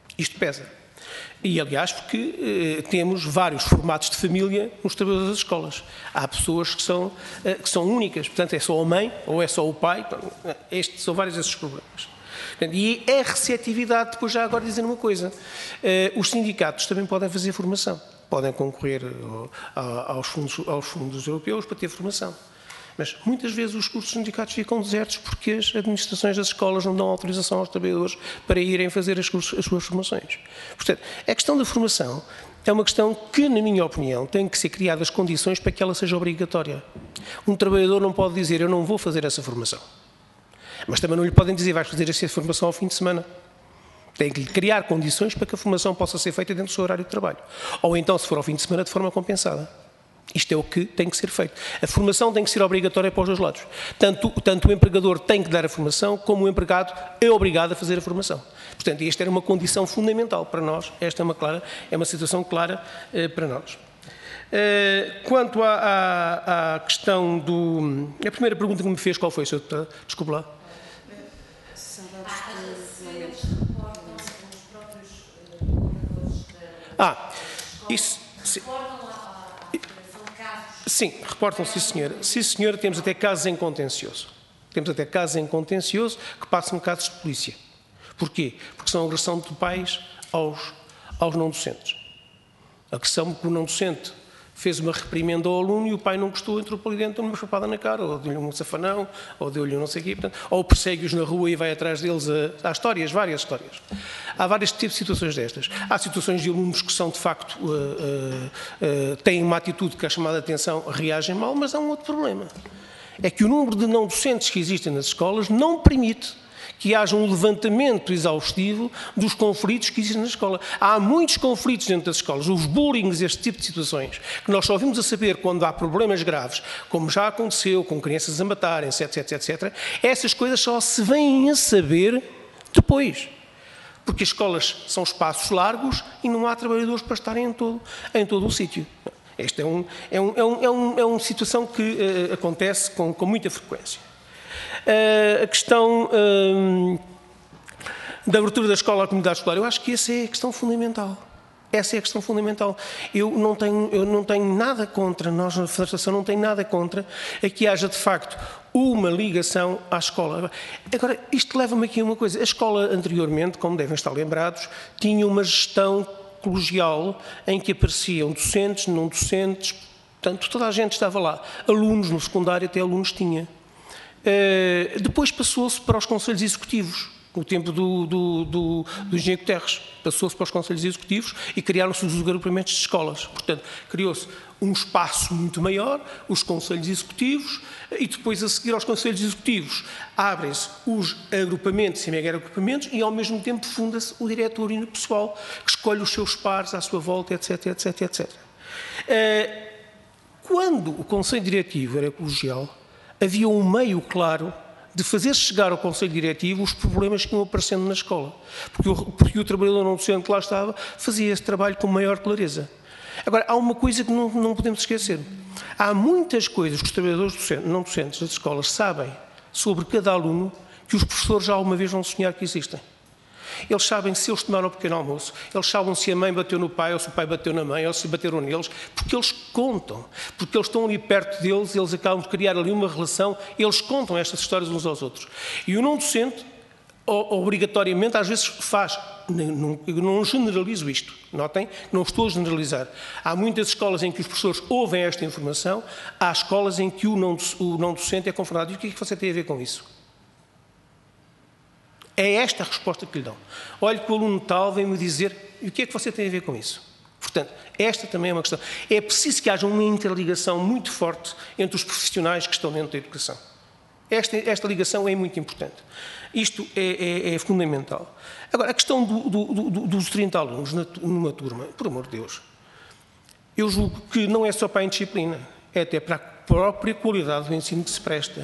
E, aliás, porque temos vários formatos de família nos trabalhadores das escolas. Há pessoas que são únicas, portanto, é só a mãe ou é só o pai. São vários esses problemas. Portanto, e é receptividade, depois já agora dizer uma coisa. Os sindicatos também podem fazer formação. Podem concorrer aos fundos europeus para ter formação. Mas muitas vezes os cursos sindicatos ficam desertos porque as administrações das escolas não dão autorização aos trabalhadores para irem fazer as suas formações. Portanto, a questão da formação é uma questão que, na minha opinião, tem que ser criadas condições para que ela seja obrigatória. Um trabalhador não pode dizer eu não vou fazer essa formação. Mas também não lhe podem dizer vais fazer essa formação ao fim de semana. Tem que lhe criar condições para que a formação possa ser feita dentro do seu horário de trabalho. Ou então, se for ao fim de semana, de forma compensada. Isto é o que tem que ser feito. A formação tem que ser obrigatória para os dois lados. Tanto o empregador tem que dar a formação, como o empregado é obrigado a fazer a formação. Portanto, esta era uma condição fundamental para nós. Esta é uma situação clara para nós. Quanto à questão do... A primeira pergunta que me fez, qual foi, Sr. Deputado? Desculpe lá. Isso... Sim, reportam, sim senhora. Sim senhora, temos até casos em contencioso. Que passam casos de polícia. Porquê? Porque são agressão de pais aos não docentes. A agressão que o não docente fez uma reprimenda ao aluno e o pai não gostou, entrou para ali dentro, deu uma chapada na cara, ou deu-lhe um safanão, ou deu-lhe não sei o quê, portanto, ou persegue-os na rua e vai atrás deles. Há histórias, várias histórias. Há vários tipos de situações destas. Há situações de alunos que são, de facto, têm uma atitude que é chamada de atenção, reagem mal, mas há um outro problema. É que o número de não docentes que existem nas escolas não permite que haja um levantamento exaustivo dos conflitos que existem na escola. Há muitos conflitos dentro das escolas, os bullings, este tipo de situações, que nós só vimos a saber quando há problemas graves, como já aconteceu com crianças a matarem-se, etc. Essas coisas só se vêm a saber depois. Porque as escolas são espaços largos e não há trabalhadores para estarem em todo o sítio. Esta é uma situação que acontece com muita frequência. A questão da abertura da escola à comunidade escolar, eu acho que essa é a questão fundamental. Essa é a questão fundamental. Eu não tenho nada contra, nós na Federação não tenho nada contra a que haja de facto uma ligação à escola. Agora, isto leva-me aqui a uma coisa. A escola anteriormente, como devem estar lembrados, tinha uma gestão colegial em que apareciam docentes, não docentes, portanto toda a gente estava lá. Alunos no secundário, até alunos tinha. Depois passou-se para os conselhos executivos. No tempo do Engenheiro Guterres, passou-se para os conselhos executivos e criaram-se os agrupamentos de escolas. Portanto, criou-se um espaço muito maior, os conselhos executivos, e depois, a seguir aos conselhos executivos, abrem-se os agrupamentos e mega-agrupamentos e, ao mesmo tempo, funda-se o diretório pessoal, que escolhe os seus pares à sua volta, etc, etc, etc. Quando o conselho diretivo era colegial, havia um meio claro de fazer chegar ao Conselho Diretivo os problemas que iam aparecendo na escola. Porque o trabalhador não docente que lá estava fazia esse trabalho com maior clareza. Agora, há uma coisa que não podemos esquecer. Há muitas coisas que os trabalhadores não docentes das escolas sabem sobre cada aluno que os professores já alguma vez vão sonhar que existem. Eles sabem se eles tomaram o pequeno almoço, eles sabem se a mãe bateu no pai ou se o pai bateu na mãe ou se bateram neles, porque eles contam, porque eles estão ali perto deles, eles acabam de criar ali uma relação, eles contam estas histórias uns aos outros. E o não docente, obrigatoriamente, às vezes faz, não generalizo isto, notem, não estou a generalizar. Há muitas escolas em que os professores ouvem esta informação, há escolas em que o não docente é confrontado. E o que é que você tem a ver com isso? É esta a resposta que lhe dão. Olhe que o aluno tal vem-me dizer, e o que é que você tem a ver com isso? Portanto, esta também é uma questão. É preciso que haja uma interligação muito forte entre os profissionais que estão dentro da educação. Esta ligação é muito importante. Isto é fundamental. Agora, a questão dos 30 alunos numa turma, por amor de Deus, eu julgo que não é só para a indisciplina, é até para a própria qualidade do ensino que se presta.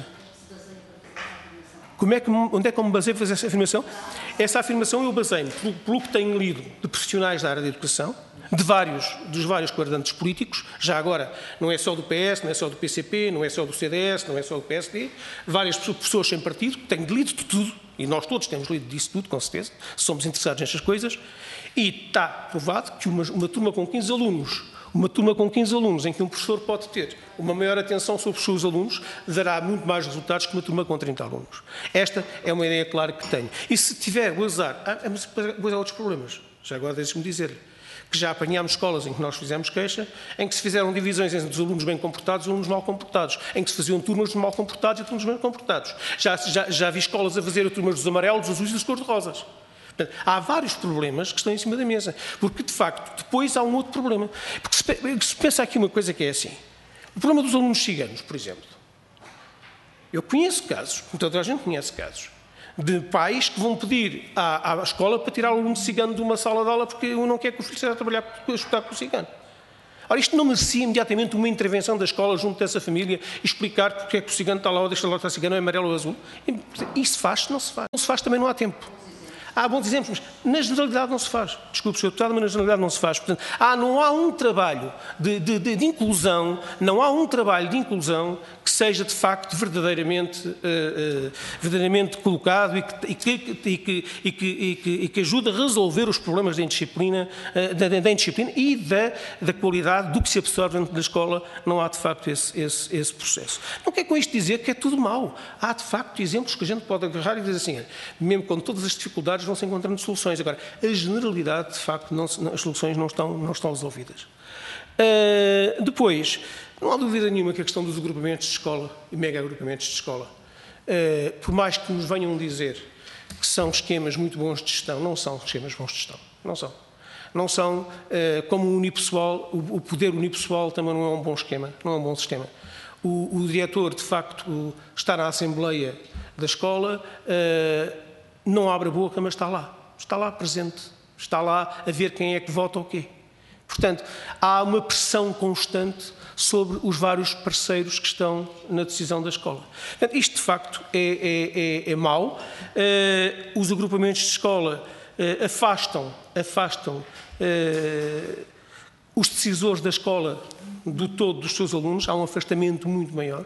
Onde é que eu me basei para fazer essa afirmação? Essa afirmação eu basei-me pelo que tenho lido de profissionais da área da educação, dos vários quadrantes políticos, já agora não é só do PS, não é só do PCP, não é só do CDS, não é só do PSD, várias pessoas sem partido, tenho lido de tudo, e nós todos temos lido disso tudo, com certeza, somos interessados nestas coisas, e está provado que uma turma com 15 alunos, em que um professor pode ter uma maior atenção sobre os seus alunos, dará muito mais resultados que uma turma com 30 alunos. Esta é uma ideia clara que tenho. E se tiver o azar, depois há outros problemas. Já agora deixe-me dizer que já apanhámos escolas em que nós fizemos queixa, em que se fizeram divisões entre os alunos bem comportados e os alunos mal comportados, em que se faziam turmas de mal comportados e turmas bem comportados. Já vi escolas a fazer turmas dos amarelos, dos azuis e dos cor-de-rosas. Portanto, há vários problemas que estão em cima da mesa, porque, de facto, depois há um outro problema. Porque se pensa aqui uma coisa que é assim, o problema dos alunos ciganos, por exemplo. Eu conheço casos, toda a gente conhece casos, de pais que vão pedir à escola para tirar o aluno cigano de uma sala de aula porque não quer que o filho esteja a trabalhar para estudar com o cigano. Ora, isto não merecia imediatamente uma intervenção da escola junto dessa família e explicar porque é que o cigano está lá ou deixa lá estar cigano, é amarelo ou azul. Isso se faz, não se faz. Não se faz, também não há tempo. Há bons exemplos, mas na generalidade não se faz. Desculpe, Sr. Deputado, mas na generalidade não se faz. Portanto, não há um trabalho de inclusão, não há um trabalho de inclusão que seja, de facto, verdadeiramente colocado e que ajude a resolver os problemas da indisciplina e da qualidade do que se absorve dentro da escola. Não há, de facto, esse processo. Não quer com isto dizer que é tudo mau. Há, de facto, exemplos que a gente pode agarrar e dizer assim, mesmo com todas as dificuldades, vão-se encontrando soluções. Agora, a generalidade, de facto, as soluções não estão resolvidas. Depois, não há dúvida nenhuma que a questão dos agrupamentos de escola e mega-agrupamentos de escola, por mais que nos venham dizer que são esquemas muito bons de gestão, não são esquemas bons de gestão. Não são. Não são, como o unipessoal, o poder unipessoal também não é um bom esquema, não é um bom sistema. O diretor, de facto, está na Assembleia da escola, não abre a boca, mas está lá presente, está lá a ver quem é que vota o quê. Portanto, há uma pressão constante sobre os vários parceiros que estão na decisão da escola. Portanto, isto, de facto, é mau. Os agrupamentos de escola afastam os decisores da escola do todo dos seus alunos, há um afastamento muito maior.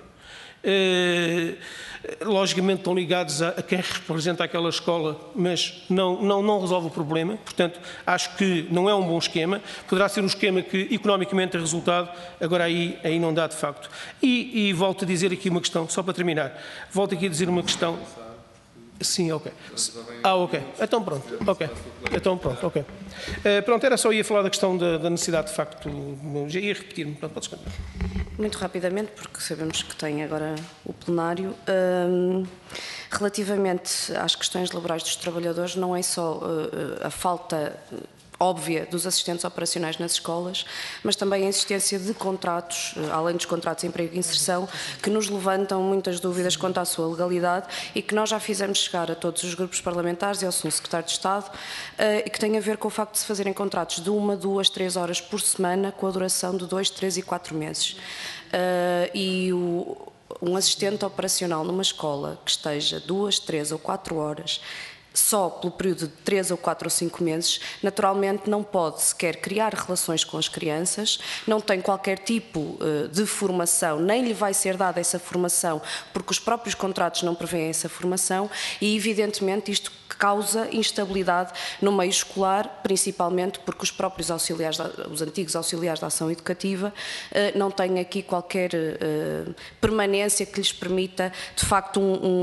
Logicamente estão ligados a quem representa aquela escola, mas não resolve o problema. Portanto, acho que não é um bom esquema. Poderá ser um esquema que economicamente é resultado, agora aí não dá de facto. E volto a dizer aqui uma questão, só para terminar, volto aqui a dizer uma questão. Sim, ok. Ok. Então pronto. Ok. Então pronto, ok. Pronto, era só ia falar da questão da necessidade de facto, já ia repetir-me, pronto, podes continuar.
Muito rapidamente, porque sabemos que tem agora o plenário. Relativamente às questões laborais dos trabalhadores, não é só a falta óbvia dos assistentes operacionais nas escolas, mas também a existência de contratos, além dos contratos de emprego e inserção, que nos levantam muitas dúvidas quanto à sua legalidade e que nós já fizemos chegar a todos os grupos parlamentares e ao Sr. Secretário de Estado, e que tem a ver com o facto de se fazerem contratos de 1, 2, 3 horas por semana, com a duração de 2, 3 e 4 meses. Um assistente operacional numa escola que esteja 2, 3 ou 4 horas só pelo período de 3 ou 4 ou 5 meses, naturalmente não pode sequer criar relações com as crianças, não tem qualquer tipo de formação, nem lhe vai ser dada essa formação, porque os próprios contratos não prevêem essa formação e, evidentemente, isto causa instabilidade no meio escolar, principalmente porque os próprios auxiliares, os antigos auxiliares da ação educativa, não têm aqui qualquer permanência que lhes permita, de facto,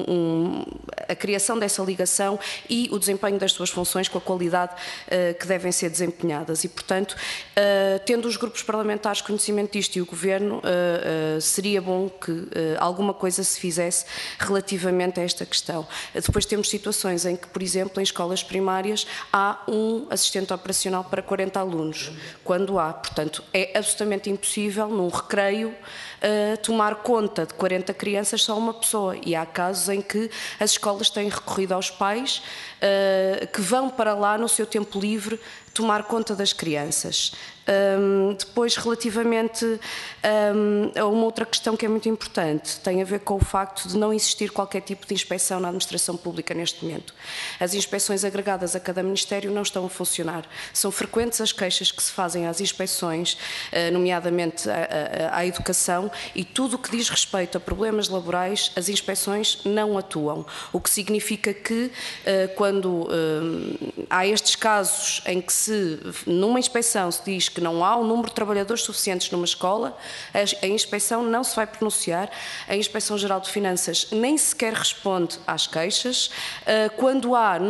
a criação dessa ligação e o desempenho das suas funções com a qualidade que devem ser desempenhadas. E, portanto, tendo os grupos parlamentares conhecimento disto e o Governo, seria bom que alguma coisa se fizesse relativamente a esta questão. Depois temos situações em que, por exemplo, em escolas primárias há um assistente operacional para 40 alunos, quando há. Portanto, é absolutamente impossível, num recreio, tomar conta de 40 crianças só uma pessoa. E há casos em que as escolas têm recorrido aos pais que vão para lá no seu tempo livre tomar conta das crianças. Depois, relativamente a uma outra questão que é muito importante, tem a ver com o facto de não existir qualquer tipo de inspeção na administração pública neste momento. As inspeções agregadas a cada Ministério não estão a funcionar. São frequentes as queixas que se fazem às inspeções, nomeadamente à educação, e tudo o que diz respeito a problemas laborais, as inspeções não atuam. O que significa que, quando há estes casos em que numa inspeção se diz que não há um número de trabalhadores suficientes numa escola, a inspeção não se vai pronunciar, a Inspeção-Geral de Finanças nem sequer responde às queixas. Quando há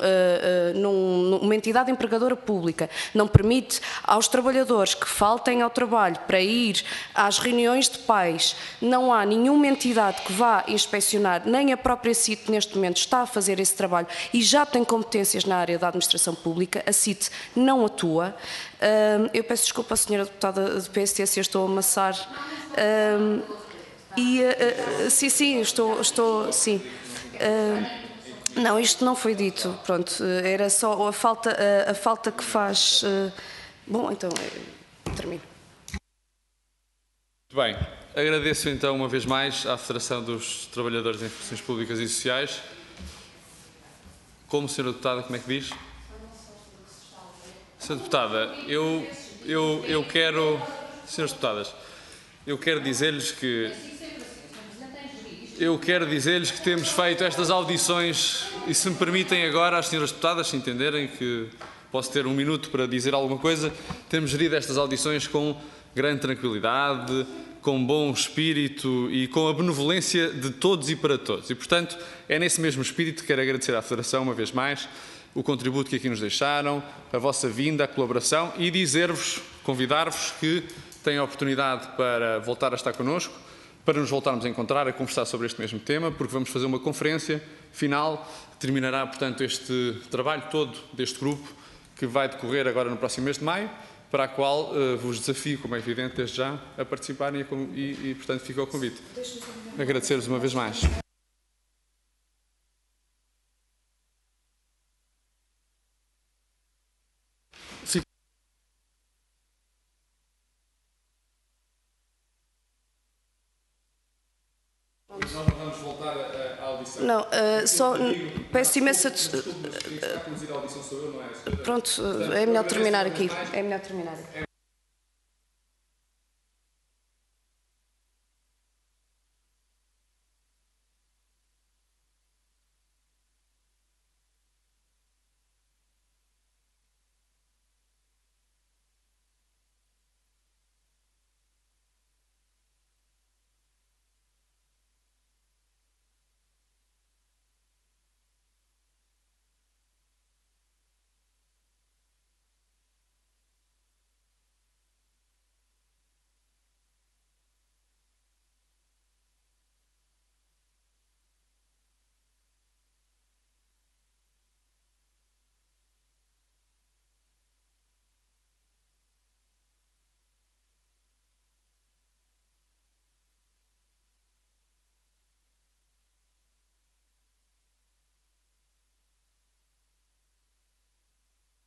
numa entidade empregadora pública, não permite aos trabalhadores que faltem ao trabalho para ir às reuniões de pais, não há nenhuma entidade que vá inspecionar, nem a própria CIT neste momento está a fazer esse trabalho e já tem competências na área da administração pública, a CIT não atua. Eu peço desculpa, Sra. Deputada do PST, se eu estou a amassar. Sim, sim. Não, isto não foi dito. Pronto, era só a falta que faz. Bom, então, termino.
Muito bem. Agradeço então uma vez mais à Federação dos Trabalhadores em Funções Públicas e Sociais. Como, Sra. Deputada, como é que diz? Sra. Deputada, eu quero... Sras. Deputadas, eu quero dizer-lhes que temos feito estas audições e, se me permitem agora, as Sras. Deputadas, se entenderem que posso ter um minuto para dizer alguma coisa, temos gerido estas audições com grande tranquilidade, com bom espírito e com a benevolência de todos e para todos. E, portanto, é nesse mesmo espírito que quero agradecer à Federação, uma vez mais, o contributo que aqui nos deixaram, a vossa vinda, a colaboração e dizer-vos, convidar-vos que têm a oportunidade para voltar a estar connosco, para nos voltarmos a encontrar, a conversar sobre este mesmo tema, porque vamos fazer uma conferência final, terminará, portanto, este trabalho todo deste grupo, que vai decorrer agora no próximo mês de maio, para a qual vos desafio, como é evidente, desde já, a participarem e portanto, fica o convite. Agradecer-vos uma vez mais. Nós não vamos voltar à audição.
Não, só peço imensa... Pronto, é melhor terminar aqui.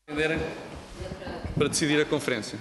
para decidir a conferência.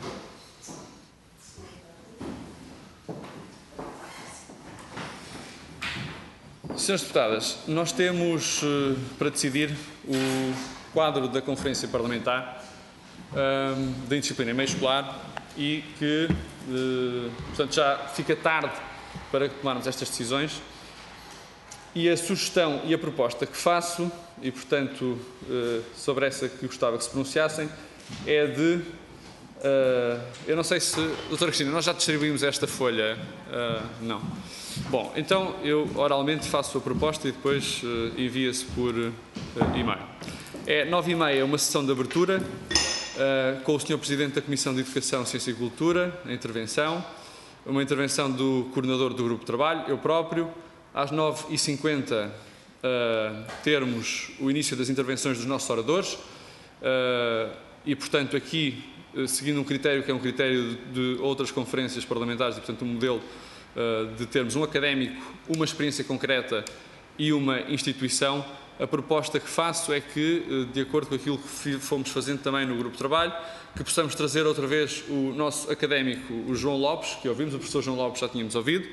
Senhoras deputadas, nós temos para decidir o quadro da Conferência Parlamentar da Indisciplina em Meio Escolar e que, portanto, já fica tarde para tomarmos estas decisões. E a sugestão e a proposta que faço, e portanto sobre essa que gostava que se pronunciassem, é de... eu não sei se... Doutora Cristina, nós já distribuímos esta folha? Não. Bom, então eu oralmente faço a proposta e depois envia-se por e-mail. É 9h30, uma sessão de abertura, com o Sr. Presidente da Comissão de Educação, Ciência e Cultura, a intervenção, uma intervenção do coordenador do Grupo de Trabalho, eu próprio. Às 9h50 termos o início das intervenções dos nossos oradores e, portanto, aqui, seguindo um critério que é um critério de outras conferências parlamentares e, portanto, um modelo de termos um académico, uma experiência concreta e uma instituição, a proposta que faço é que, de acordo com aquilo que fomos fazendo também no Grupo de Trabalho, que possamos trazer outra vez o nosso académico, o João Lopes, que ouvimos, o professor João Lopes já tínhamos ouvido,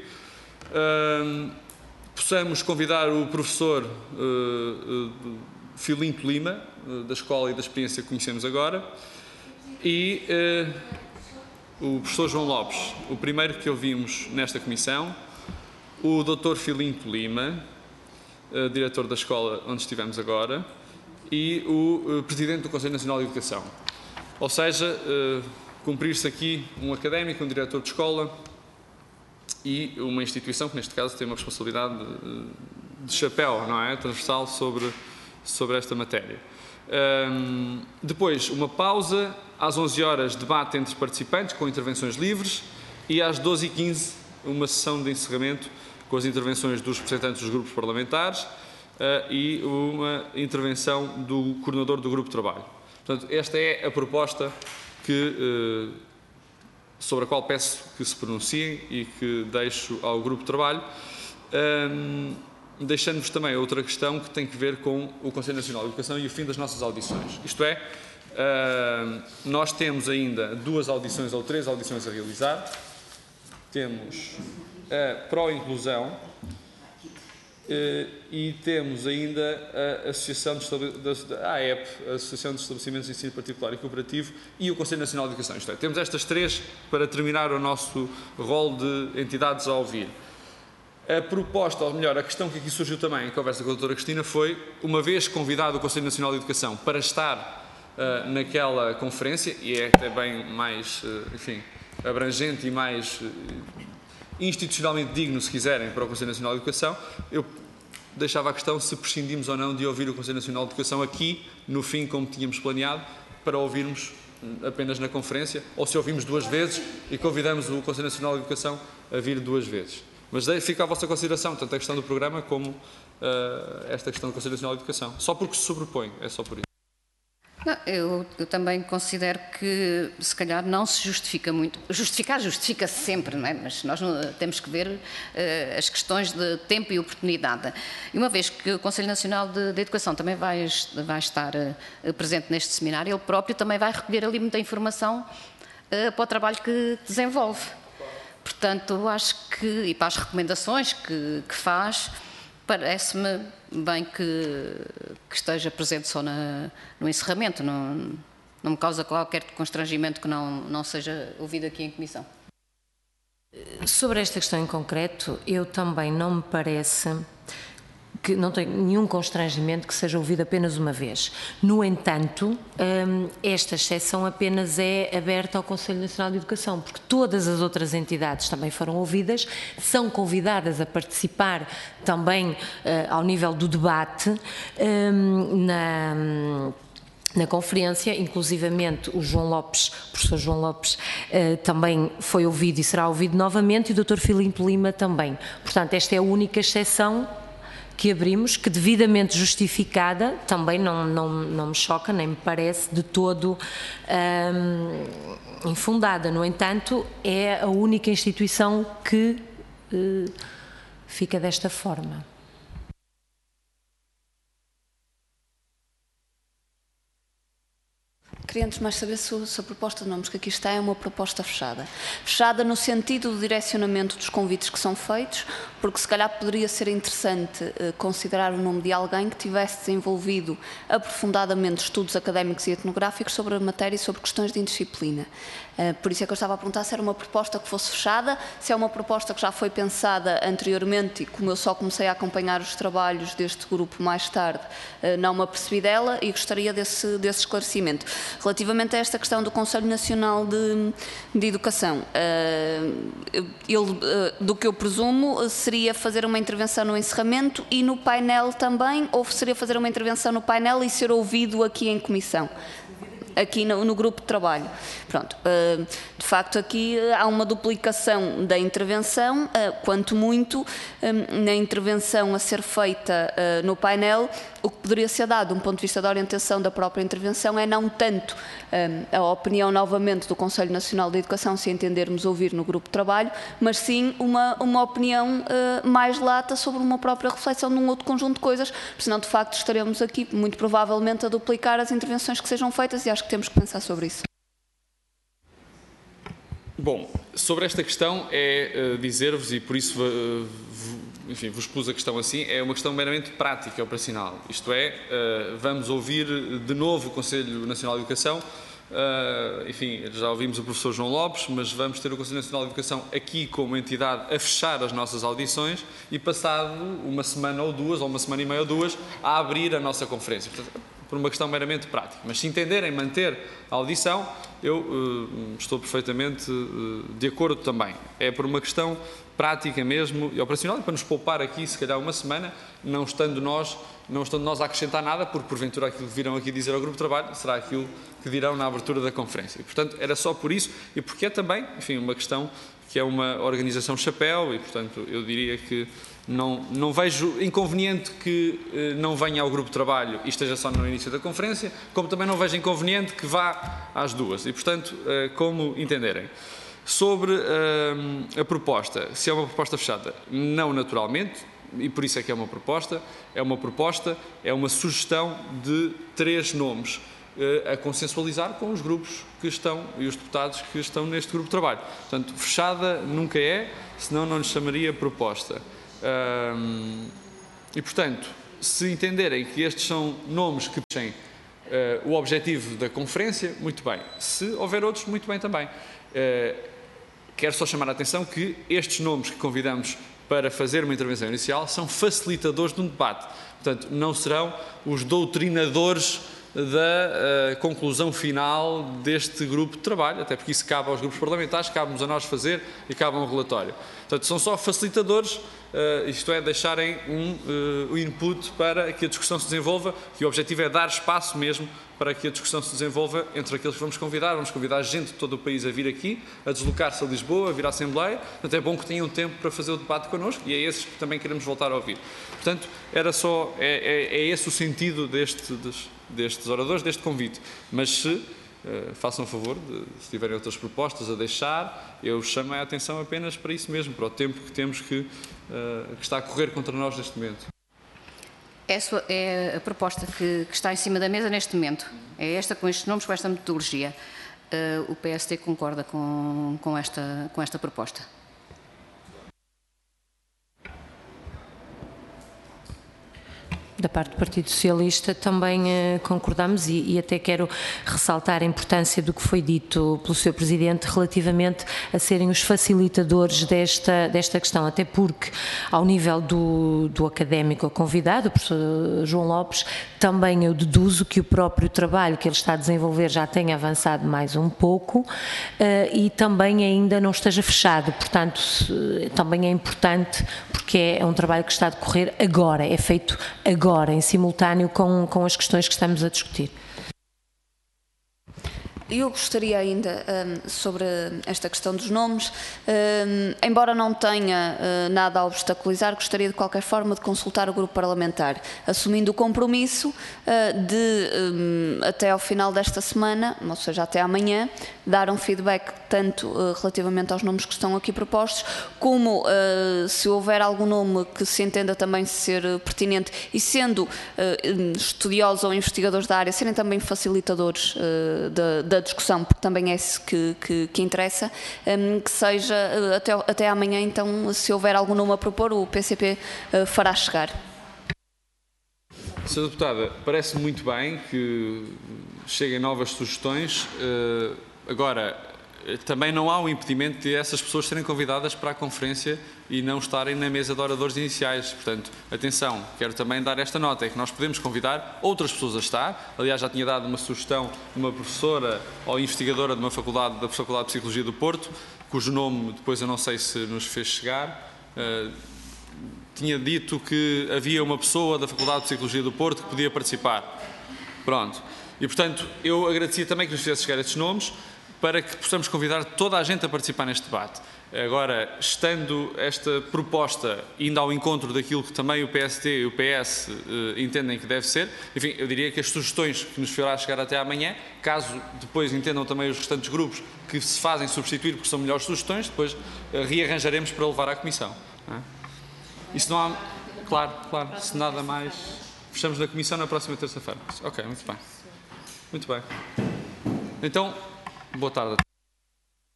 possamos convidar o professor Filinto Lima, da Escola e da Experiência que conhecemos agora, e o professor João Lopes, o primeiro que ouvimos nesta comissão, o Dr. Filinto Lima, diretor da escola onde estivemos agora, e o Presidente do Conselho Nacional de Educação. Ou seja, cumprir-se aqui um académico, um diretor de escola, e uma instituição que, neste caso, tem uma responsabilidade de chapéu, não é? Transversal sobre esta matéria. Depois, uma pausa, às 11 horas, debate entre os participantes, com intervenções livres, e às 12h15, uma sessão de encerramento, com as intervenções dos representantes dos grupos parlamentares e uma intervenção do coordenador do Grupo de Trabalho. Portanto, esta é a proposta sobre a qual peço que se pronunciem e que deixo ao Grupo de Trabalho, deixando-vos também outra questão que tem que ver com o Conselho Nacional de Educação e o fim das nossas audições. Isto é, nós temos ainda 2 audições ou 3 audições a realizar. Temos a pró-inclusão e temos ainda a Associação a AEP, a Associação de Estabelecimentos de Ensino Particular e Cooperativo, e o Conselho Nacional de Educação. Isto é, temos estas 3 para terminar o nosso rol de entidades a ouvir. A proposta, ou melhor, a questão que aqui surgiu também em conversa com a doutora Cristina foi, uma vez convidado o Conselho Nacional de Educação para estar naquela conferência, e é até bem mais, enfim, abrangente e mais institucionalmente digno, se quiserem, para o Conselho Nacional de Educação, eu deixava a questão se prescindimos ou não de ouvir o Conselho Nacional de Educação aqui, no fim, como tínhamos planeado, para ouvirmos apenas na conferência, ou se ouvimos 2 vezes e convidamos o Conselho Nacional de Educação a vir 2 vezes. Mas fica à vossa consideração, tanto a questão do programa como esta questão do Conselho Nacional de Educação. Só porque se sobrepõe, é só por isso.
Não, eu também considero que, se calhar, não se justifica muito. Justifica-se sempre, não é? Mas nós temos que ver as questões de tempo e oportunidade. E uma vez que o Conselho Nacional de Educação também vai estar presente neste seminário, ele próprio também vai recolher ali muita informação para o trabalho que desenvolve. Portanto, acho que, e para as recomendações que faz, parece-me bem que esteja presente só no encerramento, não me causa qualquer constrangimento que não seja ouvido aqui em comissão.
Sobre esta questão em concreto, eu também não me parece que não tenho nenhum constrangimento que seja ouvido apenas uma vez. No entanto, esta exceção apenas é aberta ao Conselho Nacional de Educação, porque todas as outras entidades também foram ouvidas, são convidadas a participar também ao nível do debate na conferência, inclusivamente o professor João Lopes, também foi ouvido e será ouvido novamente, e o Dr. Filinto Lima também. Portanto, esta é a única exceção que abrimos, que devidamente justificada, também não me choca, nem me parece de todo infundada. No entanto, é a única instituição que fica desta forma.
Queria antes mais saber se a proposta de nomes que aqui está é uma proposta fechada. Fechada no sentido do direcionamento dos convites que são feitos, porque se calhar poderia ser interessante considerar o nome de alguém que tivesse desenvolvido aprofundadamente estudos académicos e etnográficos sobre a matéria e sobre questões de indisciplina. Por isso é que eu estava a perguntar se era uma proposta que fosse fechada, se é uma proposta que já foi pensada anteriormente e como eu só comecei a acompanhar os trabalhos deste grupo mais tarde, não me apercebi dela e gostaria desse esclarecimento. Relativamente a esta questão do Conselho Nacional de Educação, do que eu presumo, seria fazer uma intervenção no encerramento e no painel também, ou seria fazer uma intervenção no painel e ser ouvido aqui em comissão? Aqui no grupo de trabalho. Pronto, de facto aqui há uma duplicação da intervenção, quanto muito na intervenção a ser feita no painel, o que poderia ser dado, de um ponto de vista da orientação da própria intervenção, é não tanto a opinião novamente do Conselho Nacional de Educação, se entendermos ouvir no grupo de trabalho, mas sim uma opinião mais lata sobre uma própria reflexão de um outro conjunto de coisas, porque senão de facto estaremos aqui muito provavelmente a duplicar as intervenções que sejam feitas e acho que temos que pensar sobre isso.
Bom, sobre esta questão é dizer-vos, e por isso enfim, vos pus a questão assim, é uma questão meramente prática, operacional. Isto é, vamos ouvir de novo o Conselho Nacional de Educação, enfim, já ouvimos o professor João Lopes, mas vamos ter o Conselho Nacional de Educação aqui como entidade a fechar as nossas audições e passado uma semana ou duas, ou uma semana e meia ou duas, a abrir a nossa conferência. Portanto, por uma questão meramente prática. Mas se entenderem manter a audição, eu estou perfeitamente de acordo também. É por uma questão prática mesmo e operacional, e para nos poupar aqui, se calhar, uma semana, não estando nós a acrescentar nada, porque porventura aquilo que virão aqui dizer ao grupo de trabalho será aquilo que dirão na abertura da conferência. E, portanto, era só por isso, e porque é também, enfim, uma questão que é uma organização chapéu, e, portanto, eu diria que não vejo inconveniente que não venha ao grupo de trabalho e esteja só no início da conferência, como também não vejo inconveniente que vá às duas. E, portanto, como entenderem. Sobre a proposta, se é uma proposta fechada, não naturalmente, e por isso é que é uma proposta, é uma sugestão de 3 nomes a consensualizar com os grupos que estão e os deputados que estão neste grupo de trabalho. Portanto, fechada nunca é, senão não lhe chamaria proposta. E, portanto, se entenderem que estes são nomes que puxem o objetivo da conferência, muito bem. Se houver outros, muito bem também. Quero só chamar a atenção que estes nomes que convidamos para fazer uma intervenção inicial são facilitadores de um debate. Portanto, não serão os doutrinadores da conclusão final deste grupo de trabalho, até porque isso cabe aos grupos parlamentares, cabe-nos a nós fazer e cabe a um relatório. Portanto, são só facilitadores, isto é, deixarem um input para que a discussão se desenvolva, e o objetivo é dar espaço mesmo para que a discussão se desenvolva entre aqueles que vamos convidar gente de todo o país a vir aqui, a deslocar-se a Lisboa, a vir à Assembleia. Portanto, é bom que tenham tempo para fazer o debate connosco, e é esses que também queremos voltar a ouvir. Portanto, era só, é esse o sentido destes oradores, deste convite. Mas se façam favor, se tiverem outras propostas a deixar, eu chamo a atenção apenas para isso mesmo, para o tempo que temos que está a correr contra nós neste momento.
É a proposta que está em cima da mesa neste momento. É esta, com estes nomes, com esta metodologia. O PSD concorda com esta proposta.
Da parte do Partido Socialista também concordamos e até quero ressaltar a importância do que foi dito pelo Sr. Presidente relativamente a serem os facilitadores desta questão, até porque ao nível do académico convidado, o professor João Lopes, também eu deduzo que o próprio trabalho que ele está a desenvolver já tenha avançado mais um pouco e também ainda não esteja fechado, portanto também é importante porque é um trabalho que está a decorrer agora, é feito agora, em simultâneo com as questões que estamos a discutir.
Eu gostaria ainda, sobre esta questão dos nomes, embora não tenha nada a obstaculizar, gostaria de qualquer forma de consultar o grupo parlamentar, assumindo o compromisso de, até ao final desta semana, ou seja, até amanhã, dar um feedback tanto relativamente aos nomes que estão aqui propostos, como se houver algum nome que se entenda também ser pertinente e sendo estudiosos ou investigadores da área, serem também facilitadores da discussão, porque também é isso que interessa, que seja até amanhã, então, se houver algum nome a propor, o PCP fará chegar.
Sra. Deputada, parece muito bem que cheguem novas sugestões. Agora, também não há um impedimento de essas pessoas serem convidadas para a conferência e não estarem na mesa de oradores iniciais. Portanto, atenção, quero também dar esta nota, é que nós podemos convidar outras pessoas a estar. Aliás, já tinha dado uma sugestão de uma professora ou investigadora de uma faculdade, da Faculdade de Psicologia do Porto, cujo nome depois eu não sei se nos fez chegar. Tinha dito que havia uma pessoa da Faculdade de Psicologia do Porto que podia participar. Pronto. E, portanto, eu agradecia também que nos fizesse chegar estes nomes, para que possamos convidar toda a gente a participar neste debate. Agora, estando esta proposta indo ao encontro daquilo que também o PSD e o PS entendem que deve ser, enfim, eu diria que as sugestões que nos fará chegar até amanhã, caso depois entendam também os restantes grupos que se fazem substituir porque são melhores sugestões, depois rearranjaremos para levar à Comissão. Não é? Isso não há... Claro, se nada mais... Fechamos na Comissão na próxima terça-feira. Ok, muito bem. Muito bem. Então... Boa tarde.